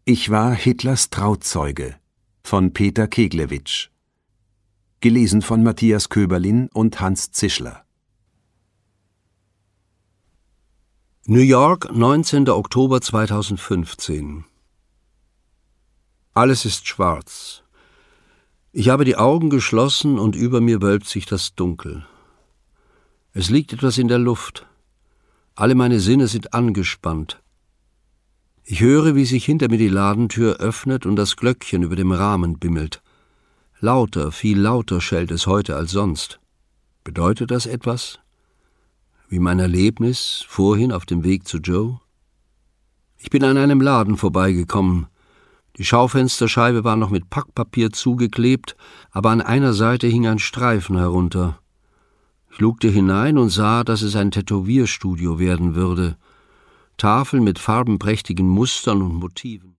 Ich war Hitlers Trauzeuge von Peter Keglewitsch. Gelesen von Matthias Köberlin und Hans Zischler. New York, 19. Oktober 2015. Alles ist schwarz. Ich habe die Augen geschlossen und über mir wölbt sich das Dunkel. Es liegt etwas in der Luft. Alle meine Sinne sind angespannt. Ich höre, wie sich hinter mir die Ladentür öffnet und das Glöckchen über dem Rahmen bimmelt. Lauter, viel lauter schellt es heute als sonst. Bedeutet das etwas? Wie mein Erlebnis vorhin auf dem Weg zu Joe? Ich bin an einem Laden vorbeigekommen. Die Schaufensterscheibe war noch mit Packpapier zugeklebt, aber an einer Seite hing ein Streifen herunter. Ich lugte hinein und sah, dass es ein Tätowierstudio werden würde. Tafeln mit farbenprächtigen Mustern und Motiven.